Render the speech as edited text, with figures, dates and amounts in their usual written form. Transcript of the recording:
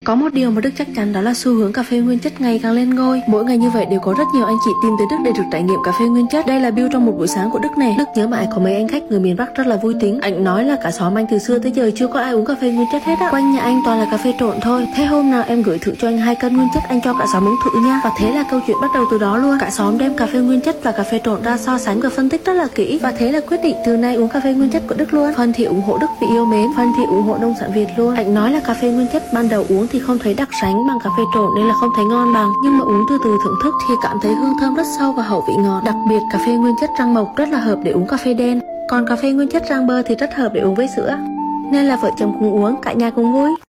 Có một điều mà Đức chắc chắn đó là xu hướng cà phê nguyên chất ngày càng lên ngôi. Mỗi ngày như vậy đều có rất nhiều anh chị tìm tới Đức để được trải nghiệm cà phê nguyên chất. Đây là Bill trong một buổi sáng của Đức này. Đức nhớ mãi có mấy anh khách người miền Bắc rất là vui tính. Anh nói là cả xóm anh từ xưa tới giờ chưa có ai uống cà phê nguyên chất hết á. Quanh nhà anh toàn là cà phê trộn thôi. Thế hôm nào em gửi thử cho anh 2 cân nguyên chất, anh cho cả xóm uống thử nha. Và thế là câu chuyện bắt đầu từ đó luôn. Cả xóm đem cà phê nguyên chất và cà phê trộn ra so sánh và phân tích rất là kỹ. Và thế là quyết định từ nay uống cà phê nguyên chất của Đức luôn. Phần thì ủng hộ Đức vì yêu mến, phần thì ủng hộ nông sản Việt luôn. Anh nói là cà phê nguyên chất ban đầu uống thì không thấy đặc sánh bằng cà phê trộn nên là không thấy ngon bằng, nhưng mà uống từ từ thưởng thức thì cảm thấy hương thơm rất sâu và hậu vị ngọt. Đặc biệt cà phê nguyên chất rang mộc rất là hợp để uống cà phê đen, còn cà phê nguyên chất rang bơ thì rất hợp để uống với sữa. Nên là vợ chồng cùng uống, cả nhà cùng vui.